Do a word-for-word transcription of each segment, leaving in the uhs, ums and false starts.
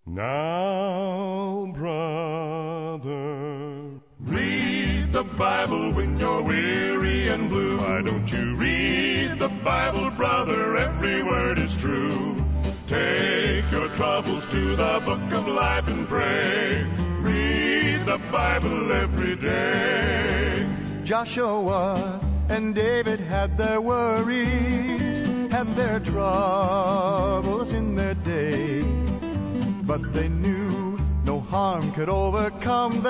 Now, brother, read the Bible when you're weary and blue. Why don't you read the Bible, brother? Every word is true. Take your troubles to the book of life and pray. Read the Bible every day. Joshua and David had their worries, had their troubles in their day, but they knew no harm could overcome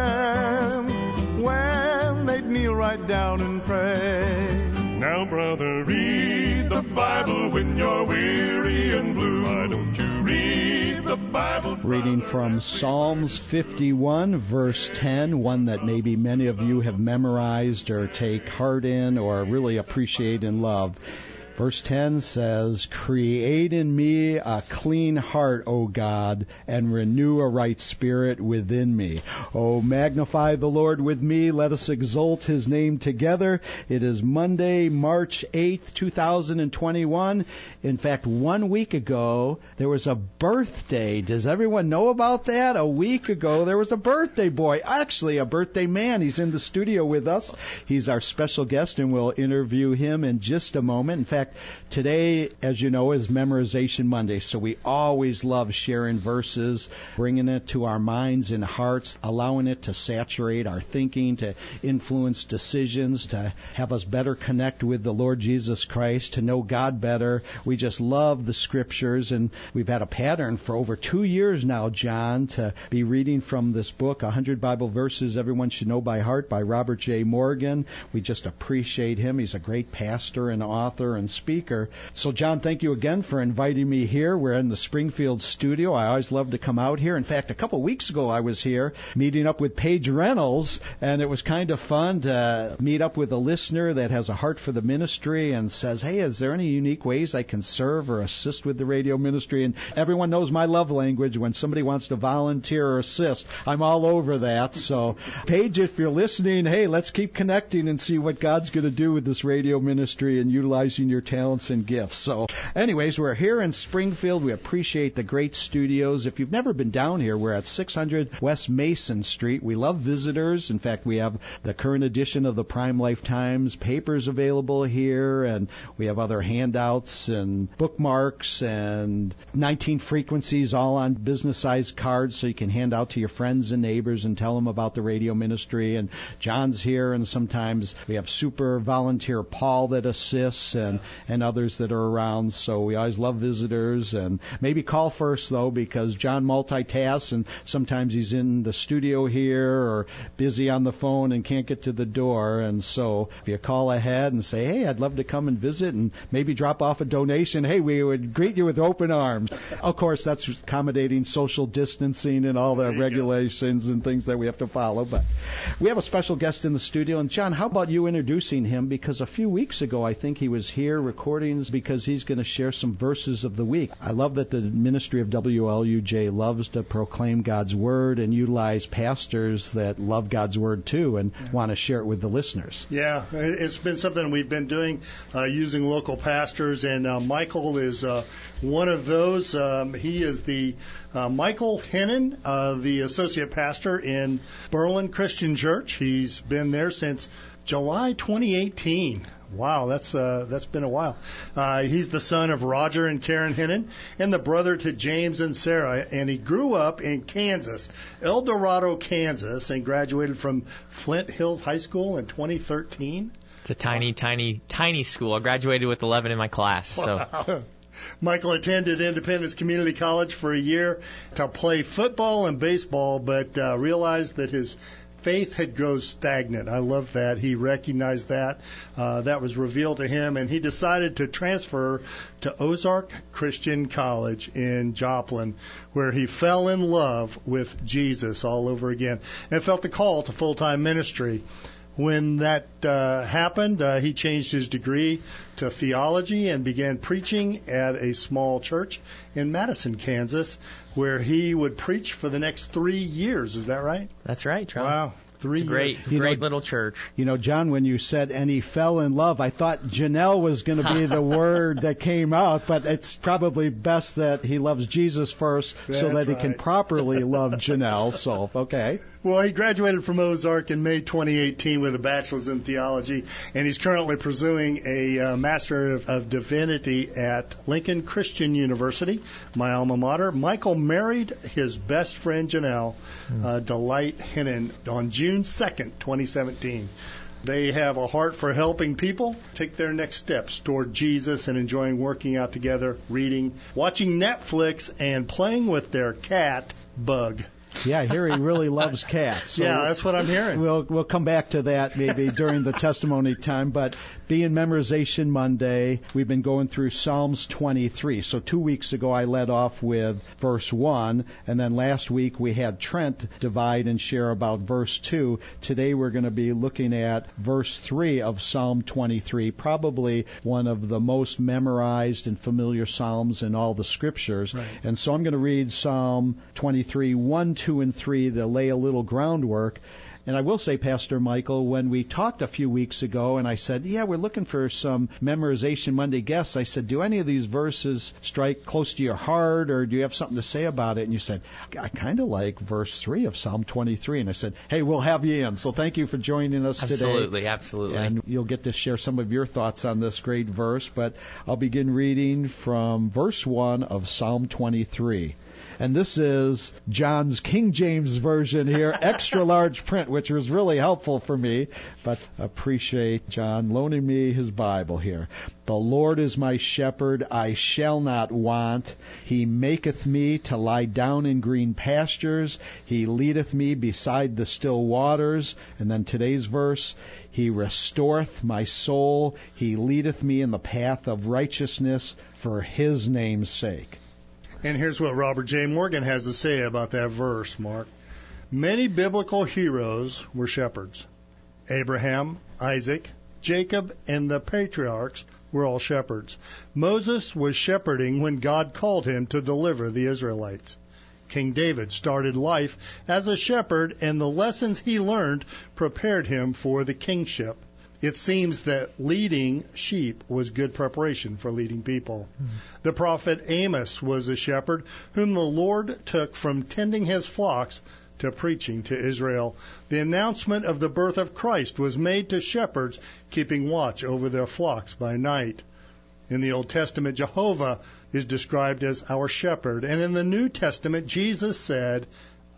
them when they'd kneel right down and pray. Now, brother, read the Bible when you're weary and blue. Why don't you read the Bible? Reading from Psalms fifty-one, verse ten, one that maybe many of you have memorized or take heart in or really appreciate and love. Verse ten says, "Create in me a clean heart, O God, and renew a right spirit within me. O magnify the Lord with me. Let us exalt His name together." It is Monday, March eighth, two thousand twenty-one. In fact, one week ago, there was a birthday. Does everyone know about that? A week ago, there was a birthday boy. Actually, a birthday man. He's in the studio with us. He's our special guest, and we'll interview him in just a moment. In fact, today, as you know, is Memorization Monday, so we always love sharing verses, bringing it to our minds and hearts, allowing it to saturate our thinking, to influence decisions, to have us better connect with the Lord Jesus Christ, to know God better. We just love the Scriptures, and we've had a pattern for over two years now, John, to be reading from this book, one hundred Bible Verses Everyone Should Know by Heart by Robert J. Morgan. We just appreciate him. He's a great pastor and author and speaker. So, John, thank you again for inviting me here. We're in the Springfield studio. I always love to come out here. In fact, a couple weeks ago I was here meeting up with Paige Reynolds, and it was kind of fun to meet up with a listener that has a heart for the ministry and says, hey, is there any unique ways I can serve or assist with the radio ministry? And everyone knows my love language. When somebody wants to volunteer or assist, I'm all over that. So, Paige, if you're listening, hey, let's keep connecting and see what God's going to do with this radio ministry and utilizing your talents and gifts. So, anyways, we're here in Springfield. We appreciate the great studios. If you've never been down here, we're at six hundred West Mason Street. We love visitors. In fact, we have the current edition of the Prime Life Times papers available here, and we have other handouts and bookmarks and nineteen frequencies all on business-sized cards so you can hand out to your friends and neighbors and tell them about the radio ministry. And John's here, and sometimes we have super volunteer Paul that assists, and and others that are around. So we always love visitors. And maybe call first, though, because John multitasks, and sometimes he's in the studio here or busy on the phone and can't get to the door. And so if you call ahead and say, hey, I'd love to come and visit, and maybe drop off a donation, hey, we would greet you with open arms. Of course, that's accommodating social distancing and all the regulations and things that we have to follow. But we have a special guest in the studio. And John, how about you introducing him? Because a few weeks ago, I think he was here recordings because he's going to share some verses of the week. I love that the ministry of W L U J loves to proclaim God's Word and utilize pastors that love God's Word too and yeah. want to share it with the listeners. Yeah, it's been something we've been doing uh, using local pastors, and uh, Michael is uh, one of those. Um, he is the uh, Michael Hennon, uh, the associate pastor in Berlin Christian Church. He's been there since July twenty eighteen. Wow, that's uh, that's been a while. Uh, he's the son of Roger and Karen Hennon and the brother to James and Sarah. And he grew up in Kansas, El Dorado, Kansas, and graduated from Flint Hills High School in twenty thirteen. It's a tiny, tiny, tiny school. I graduated with eleven in my class. So. Wow. Michael attended Independence Community College for a year to play football and baseball, but uh, realized that his faith had grown stagnant. I love that. He recognized that. Uh, that was revealed to him, and he decided to transfer to Ozark Christian College in Joplin, where he fell in love with Jesus all over again and felt the call to full-time ministry. When that uh, happened, uh, he changed his degree to theology and began preaching at a small church in Madison, Kansas, where he would preach for the next three years. Is that right? That's right, Charlie. Wow. Three It's a great, years. great know, little church. You know, John, when you said, and he fell in love, I thought Janelle was going to be the word that came out, but it's probably best that he loves Jesus first so That's that he right. can properly love Janelle. So, okay. Well, he graduated from Ozark in May twenty eighteen with a bachelor's in theology, and he's currently pursuing a uh, Master of, of Divinity at Lincoln Christian University, my alma mater. Michael married his best friend, Janelle, uh, Delight Hennon, on June second, twenty seventeen. They have a heart for helping people take their next steps toward Jesus and enjoying working out together, reading, watching Netflix, and playing with their cat, Bug. Yeah, I hear he really loves cats. So yeah, that's what I'm hearing. We'll we'll come back to that maybe during the testimony time. But being Memorization Monday, we've been going through Psalms twenty-three. So two weeks ago I led off with verse one, and then last week we had Trent divide and share about verse two. Today we're going to be looking at verse three of Psalm twenty-three, probably one of the most memorized and familiar psalms in all the scriptures. Right. And so I'm going to read Psalm twenty-three, one, two, and three to lay a little groundwork. And I will say, Pastor Michael, when we talked a few weeks ago and I said, yeah, we're looking for some Memorization Monday guests, I said, do any of these verses strike close to your heart, or do you have something to say about it? And you said, I kind of like verse three of Psalm twenty-three. And I said, hey, we'll have you in. So thank you for joining us absolutely, today. Absolutely, absolutely. And you'll get to share some of your thoughts on this great verse. But I'll begin reading from verse one of Psalm twenty-three. And this is John's King James Version here, extra large print, which was really helpful for me. But appreciate John loaning me his Bible here. The Lord is my shepherd, I shall not want. He maketh me to lie down in green pastures. He leadeth me beside the still waters. And then today's verse, He restoreth my soul. He leadeth me in the path of righteousness for His name's sake. And here's what Robert J. Morgan has to say about that verse, Mark. Many biblical heroes were shepherds. Abraham, Isaac, Jacob, and the patriarchs were all shepherds. Moses was shepherding when God called him to deliver the Israelites. King David started life as a shepherd, and the lessons he learned prepared him for the kingship. It seems that leading sheep was good preparation for leading people. Mm-hmm. The prophet Amos was a shepherd whom the Lord took from tending his flocks to preaching to Israel. The announcement of the birth of Christ was made to shepherds keeping watch over their flocks by night. In the Old Testament, Jehovah is described as our shepherd, and in the New Testament, Jesus said,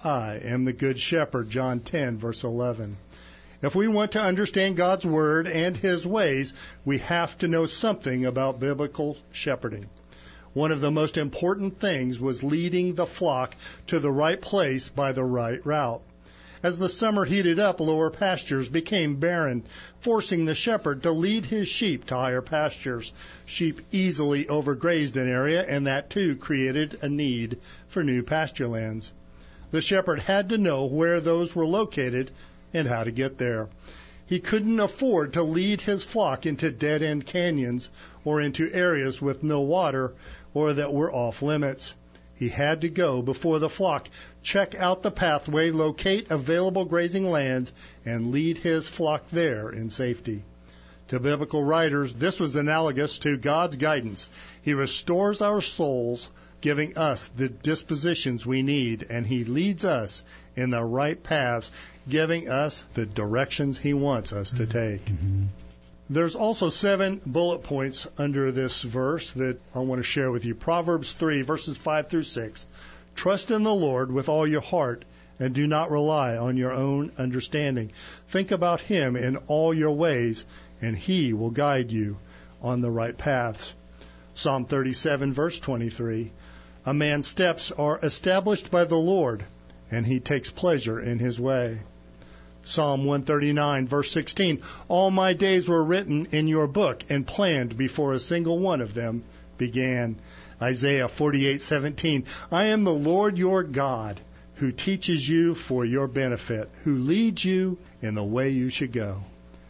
I am the good shepherd, John ten, verse eleven. If we want to understand God's Word and His ways, we have to know something about biblical shepherding. One of the most important things was leading the flock to the right place by the right route. As the summer heated up, lower pastures became barren, forcing the shepherd to lead his sheep to higher pastures. Sheep easily overgrazed an area, and that too created a need for new pasture lands. The shepherd had to know where those were located and how to get there. He couldn't afford to lead his flock into dead-end canyons or into areas with no water or that were off limits. He had to go before the flock, check out the pathway, locate available grazing lands, and lead his flock there in safety. To biblical writers, this was analogous to God's guidance. He restores our souls, giving us the dispositions we need, and He leads us in the right paths, giving us the directions He wants us to take. Mm-hmm. There's also seven bullet points under this verse that I want to share with you. Proverbs three, verses five through six. Trust in the Lord with all your heart, and do not rely on your own understanding. Think about Him in all your ways, and He will guide you on the right paths. Psalm thirty-seven, verse twenty-three. A man's steps are established by the Lord, and He takes pleasure in his way. Psalm one thirty-nine, verse sixteen. All my days were written in your book and planned before a single one of them began. Isaiah forty-eight, seventeen. I am the Lord your God, who teaches you for your benefit, who leads you in the way you should go.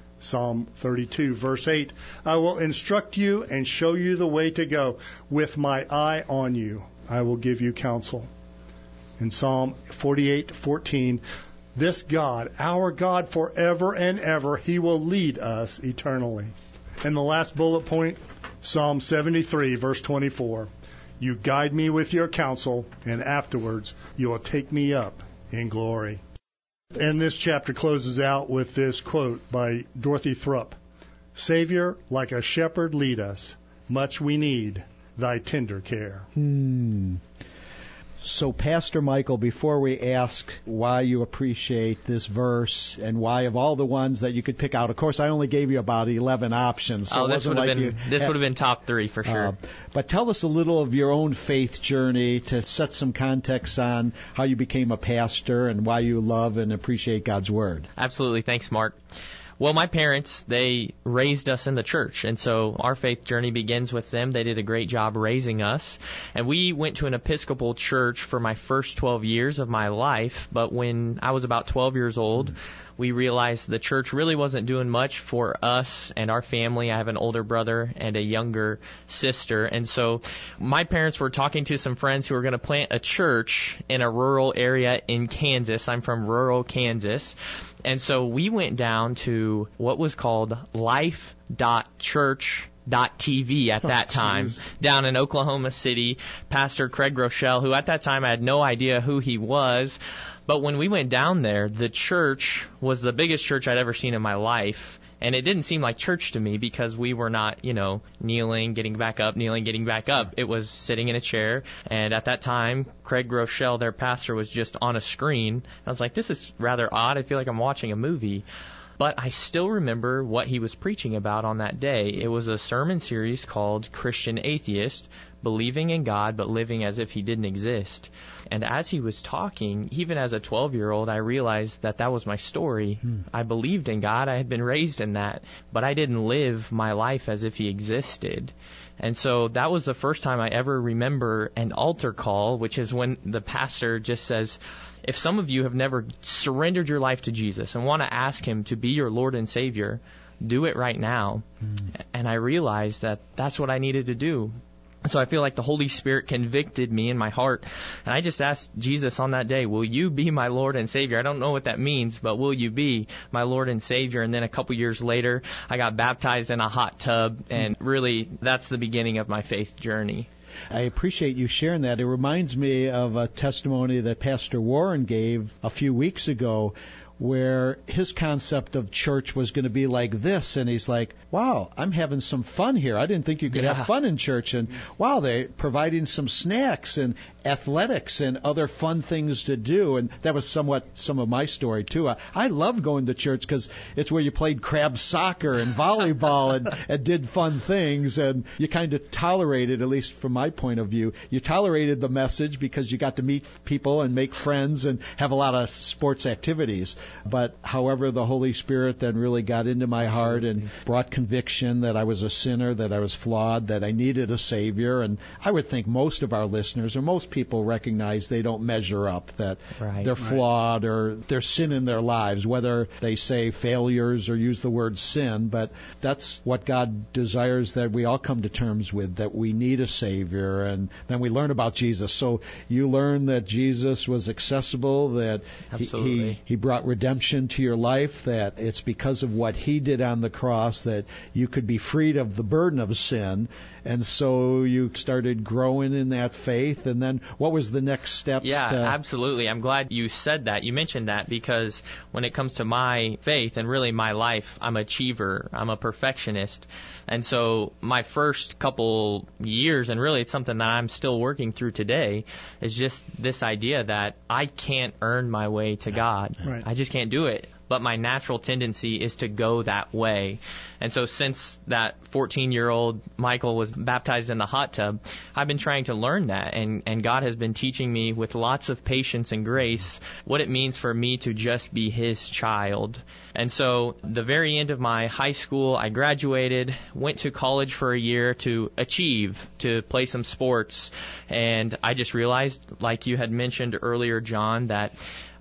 Psalm thirty-two, verse eight. I will instruct you and show you the way to go. With my eye on you, I will give you counsel. In Psalm forty-eight, fourteen, this God, our God forever and ever, He will lead us eternally. And the last bullet point, Psalm seventy-three, verse twenty-four. You guide me with your counsel, and afterwards you will take me up in glory. And this chapter closes out with this quote by Dorothy Thrupp. Savior, like a shepherd lead us, much we need thy tender care. Hmm. So, Pastor Michael, before we ask why you appreciate this verse and why of all the ones that you could pick out, of course, I only gave you about eleven options. So oh, this would have like been this would have been top three for sure. Uh, but tell us a little of your own faith journey to set some context on how you became a pastor and why you love and appreciate God's Word. Absolutely. Thanks, Mark. Well, my parents, they raised us in the church, and so our faith journey begins with them. They did a great job raising us, and we went to an Episcopal church for my first twelve years of my life, but when I was about twelve years old, we realized the church really wasn't doing much for us and our family. I have an older brother and a younger sister, and so my parents were talking to some friends who were going to plant a church in a rural area in Kansas. I'm from rural Kansas. And so we went down to what was called life dot church dot t v at that time, oh, down in Oklahoma City. Pastor Craig Rochelle, who at that time I had no idea who he was, but when we went down there, the church was the biggest church I'd ever seen in my life. And it didn't seem like church to me because we were not, you know, kneeling, getting back up, kneeling, getting back up. It was sitting in a chair. And at that time, Craig Rochelle, their pastor, was just on a screen. I was like, this is rather odd. I feel like I'm watching a movie. But I still remember what he was preaching about on that day. It was a sermon series called Christian Atheist, believing in God but living as if he didn't exist. And as he was talking, even as a twelve-year-old, I realized that that was my story. Hmm. I believed in God. I had been raised in that, but I didn't live my life as if he existed. And so that was the first time I ever remember an altar call, which is when the pastor just says, if some of you have never surrendered your life to Jesus and want to ask him to be your Lord and Savior, do it right now. Mm. And I realized that that's what I needed to do. So I feel like the Holy Spirit convicted me in my heart. And I just asked Jesus on that day, will you be my Lord and Savior? I don't know what that means, but will you be my Lord and Savior? And then a couple years later, I got baptized in a hot tub. And really, that's the beginning of my faith journey. I appreciate you sharing that. It reminds me of a testimony that Pastor Warren gave a few weeks ago where his concept of church was going to be like this, and he's like, wow, I'm having some fun here. I didn't think you could yeah. have fun in church, and wow, they're providing some snacks and athletics and other fun things to do, and that was somewhat some of my story, too. I, I loved going to church because it's where you played crab soccer and volleyball and, and did fun things, and you kind of tolerated, at least from my point of view, you tolerated the message because you got to meet people and make friends and have a lot of sports activities. But however, the Holy Spirit then really got into my heart and brought conviction that I was a sinner, that I was flawed, that I needed a Savior. And I would think most of our listeners or most people recognize they don't measure up, that right, they're right. flawed or there's sin in their lives, whether they say failures or use the word sin. But that's what God desires that we all come to terms with, that we need a Savior. And then we learn about Jesus. So you learn that Jesus was accessible, that he, he, he brought redemption to your life, that it's because of what he did on the cross that you could be freed of the burden of sin. And so you started growing in that faith. And then what was the next steps? Yeah, to... absolutely. I'm glad you said that. You mentioned that because when it comes to my faith and really my life, I'm an achiever. I'm a perfectionist. And so my first couple years, and really it's something that I'm still working through today, is just this idea that I can't earn my way to God. Right. I just can't do it. But my natural tendency is to go that way. And so since that fourteen-year-old Michael was baptized in the hot tub, I've been trying to learn that. And, and God has been teaching me with lots of patience and grace what it means for me to just be His child. And so the very end of my high school, I graduated, went to college for a year to achieve, to play some sports. And I just realized, like you had mentioned earlier, John, that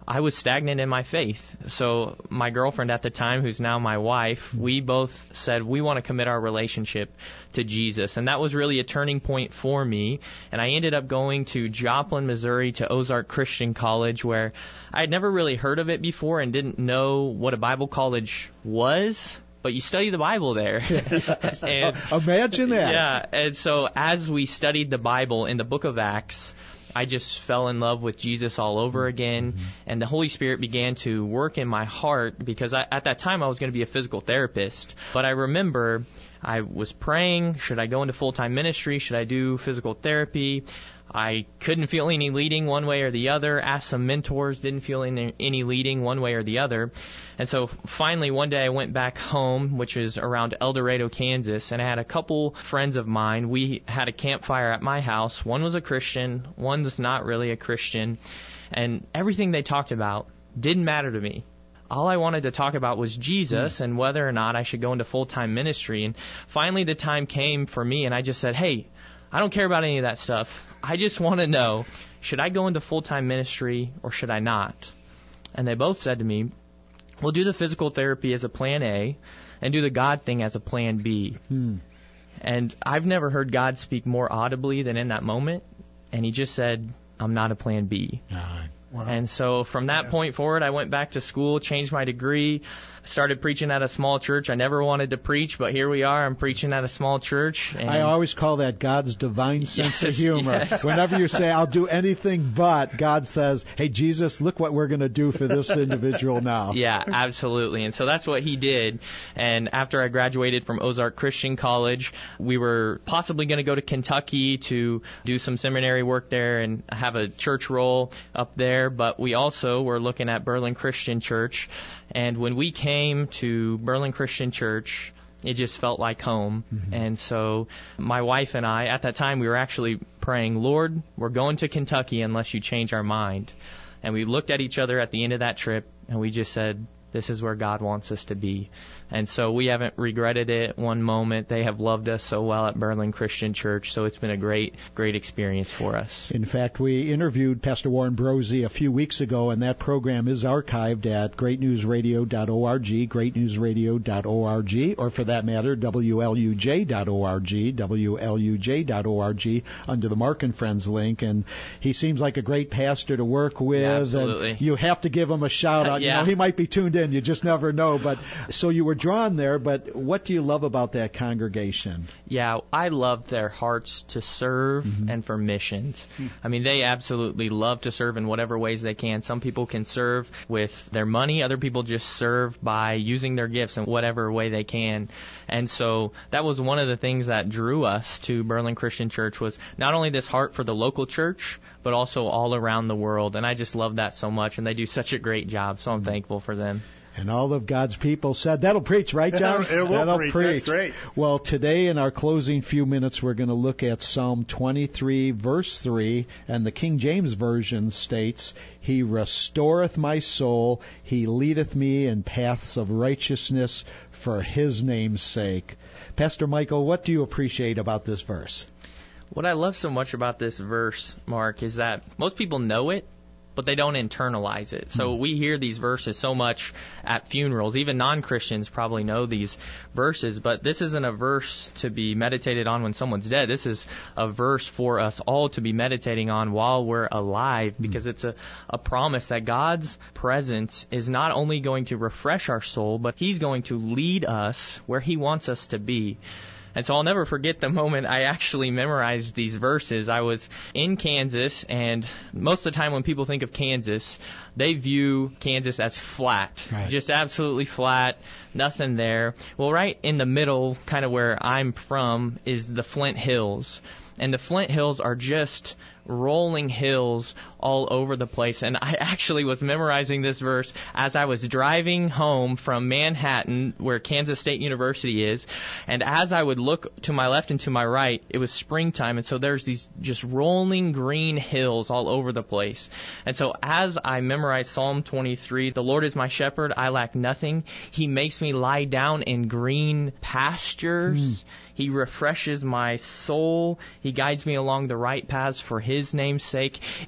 I was stagnant in my faith. So my girlfriend at the time, who's now my wife, we both said we want to commit our relationship to Jesus. And that was really a turning point for me. And I ended up going to Joplin, Missouri, to Ozark Christian College, where I had never really heard of it before and didn't know what a Bible college was. But you study the Bible there. and, Imagine that. Yeah, and so as we studied the Bible in the book of Acts, I just fell in love with Jesus all over again, mm-hmm. and the Holy Spirit began to work in my heart, because I, at that time I was going to be a physical therapist. But I remember I was praying, should I go into full-time ministry? Should I do physical therapy? I couldn't feel any leading one way or the other. Asked some mentors, didn't feel any, any leading one way or the other. And so finally one day I went back home, which is around El Dorado, Kansas, and I had a couple friends of mine. We had a campfire at my house. One was a Christian, one was not really a Christian, and everything they talked about didn't matter to me. All I wanted to talk about was Jesus and whether or not I should go into full-time ministry. And finally the time came for me, and I just said, hey, I don't care about any of that stuff. I just want to know, should I go into full-time ministry or should I not? And they both said to me, we'll do the physical therapy as a plan A and do the God thing as a plan B. Hmm. And I've never heard God speak more audibly than in that moment. And he just said, I'm not a plan B. Uh, wow. And so from that yeah. point forward, I went back to school, changed my degree, started preaching at a small church. I never wanted to preach, but here we are. I'm preaching at a small church. And I always call that God's divine sense yes, of humor. Yes. Whenever you say, I'll do anything but, God says, hey, Jesus, look what we're going to do for this individual now. Yeah, absolutely. And so that's what he did. And after I graduated from Ozark Christian College, we were possibly going to go to Kentucky to do some seminary work there and have a church role up there. But we also were looking at Berlin Christian Church. And when we came to Berlin Christian Church, it just felt like home. Mm-hmm. And so my wife and I, at that time, we were actually praying, Lord, we're going to Kentucky unless you change our mind. And we looked at each other at the end of that trip, and we just said, this is where God wants us to be. And so we haven't regretted it one moment. They have loved us so well at Berlin Christian Church, so it's been a great, great experience for us. In fact, we interviewed Pastor Warren Brosey a few weeks ago, and that program is archived at great news radio dot org, great news radio dot org, or for that matter, W L U J dot org, W L U J dot org, under the Mark and Friends link. And he seems like a great pastor to work with. Yeah, absolutely. And you have to give him a shout out. Yeah. You know, he might be tuned in. You just never know. But so you were drawn there, but what do you love about that congregation? Yeah, I love their hearts to serve mm-hmm. and for missions. Mm-hmm. I mean, they absolutely love to serve in whatever ways they can. Some people can serve with their money. Other people just serve by using their gifts in whatever way they can. And so that was one of the things that drew us to Berlin Christian Church, was not only this heart for the local church, but also all around the world. And I just love that so much, and they do such a great job, so I'm mm-hmm. thankful for them. And all of God's people said, that'll preach, right, John? It will that'll preach. preach. That's great. Well, today in our closing few minutes, we're going to look at Psalm twenty-three, verse three, and the King James Version states, He restoreth my soul, He leadeth me in paths of righteousness for His name's sake. Pastor Michael, what do you appreciate about this verse? What I love so much about this verse, Mark, is that most people know it, but they don't internalize it. So we hear these verses so much at funerals. Even non-Christians probably know these verses, but this isn't a verse to be meditated on when someone's dead. This is a verse for us all to be meditating on while we're alive, because it's a, a promise that God's presence is not only going to refresh our soul, but He's going to lead us where He wants us to be. And so I'll never forget the moment I actually memorized these verses. I was in Kansas, and most of the time when people think of Kansas, they view Kansas as flat, right. Just absolutely flat, nothing there. Well, right in the middle, kind of where I'm from, is the Flint Hills. And the Flint Hills are just rolling hills all over the place. And I actually was memorizing this verse as I was driving home from Manhattan, where Kansas State University is. And as I would look to my left and to my right, it was springtime. And so there's these just rolling green hills all over the place. And so as I memorized Psalm twenty-three, the Lord is my shepherd, I lack nothing. He makes me lie down in green pastures. Mm. He refreshes my soul. He guides me along the right paths for His name's sake. It just had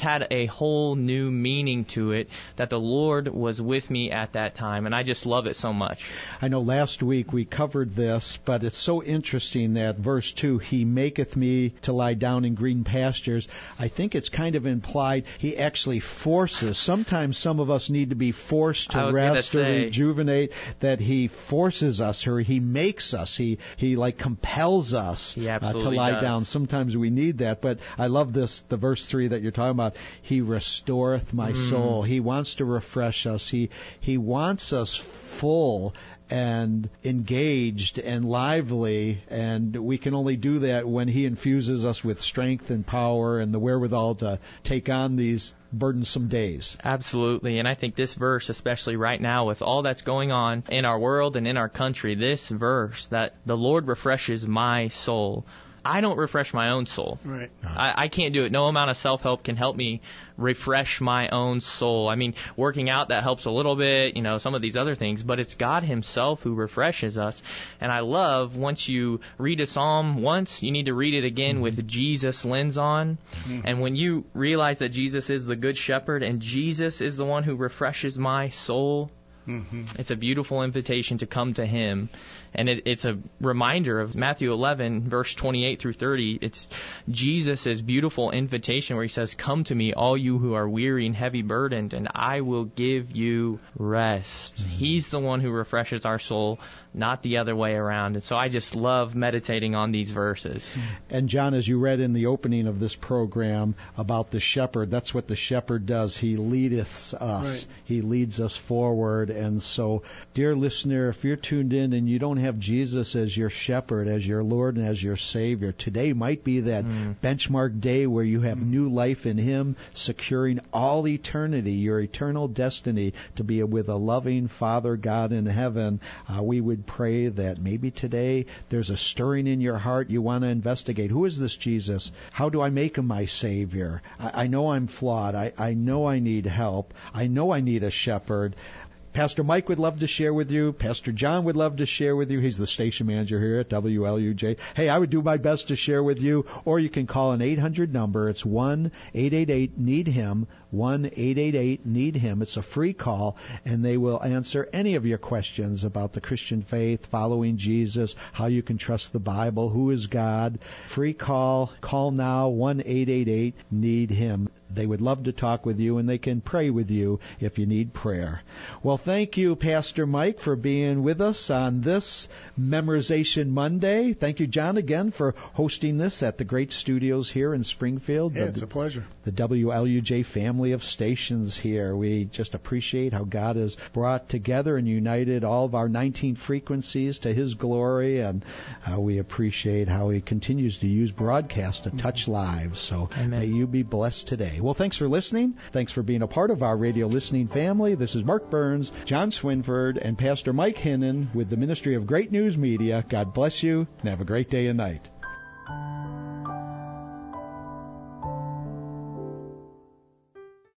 had a whole new meaning to it, that the Lord was with me at that time, and I just love it so much. I know last week we covered this, but it's so interesting that verse two, He maketh me to lie down in green pastures. I think it's kind of implied He actually forces. Sometimes some of us need to be forced to rest or rejuvenate, that He forces us or He makes us. He, he like compels us uh, to lie does. down. Sometimes we need that, but I love this, the verse three that you're talking about. He restoreth my mm. soul. He wants to refresh us. He, he wants us full and engaged and lively, and we can only do that when He infuses us with strength and power and the wherewithal to take on these burdensome days. Absolutely, and I think this verse, especially right now with all that's going on in our world and in our country, this verse, that the Lord refreshes my soul. I don't refresh my own soul. Right. I, I can't do it. No amount of self-help can help me refresh my own soul. I mean, working out, that helps a little bit, you know, some of these other things, but it's God Himself who refreshes us. And I love, once you read a psalm once, you need to read it again mm-hmm. with Jesus lens on. Mm-hmm. And when you realize that Jesus is the Good Shepherd and Jesus is the one who refreshes my soul, mm-hmm. it's a beautiful invitation to come to Him. And it, it's a reminder of Matthew eleven, verse twenty-eight through thirty. It's Jesus' beautiful invitation where He says, "Come to me, all you who are weary and heavy burdened, and I will give you rest." Mm-hmm. He's the one who refreshes our soul, not the other way around. And so I just love meditating on these verses. And John, as you read in the opening of this program about the shepherd, that's what the shepherd does. He leadeth us. Right. He leads us forward. And so, dear listener, if you're tuned in and you don't have Jesus as your shepherd, as your Lord and as your Savior, today might be that mm. benchmark day where you have new life in Him, securing all eternity, your eternal destiny to be with a loving Father God in heaven. Uh, we would pray that maybe today there's a stirring in your heart. You want to investigate, who is this Jesus? How do I make Him my Savior? I, I know I'm flawed. I, I know I need help. I know I need a shepherd. Pastor Mike would love to share with you. Pastor John would love to share with you. He's the station manager here at W L U J. Hey, I would do my best to share with you. Or you can call an eight hundred number. It's one eight eight eight need him, one eight eight eight need him. It's a free call, and they will answer any of your questions about the Christian faith, following Jesus, how you can trust the Bible, who is God. Free call. Call now, one eight eight eight need him. They would love to talk with you, and they can pray with you if you need prayer. Well, thank you, Pastor Mike, for being with us on this Memorization Monday. Thank you, John, again for hosting this at the great studios here in Springfield. Yeah, the, it's a pleasure. The W L U J family of stations here. We just appreciate how God has brought together and united all of our nineteen frequencies to His glory, and uh, we appreciate how He continues to use broadcast to touch lives. So Amen. May you be blessed today. Well, thanks for listening. Thanks for being a part of our radio listening family. This is Mark Burns, John Swinford, and Pastor Mike Hinnon with the Ministry of Great News Media. God bless you, and have a great day and night.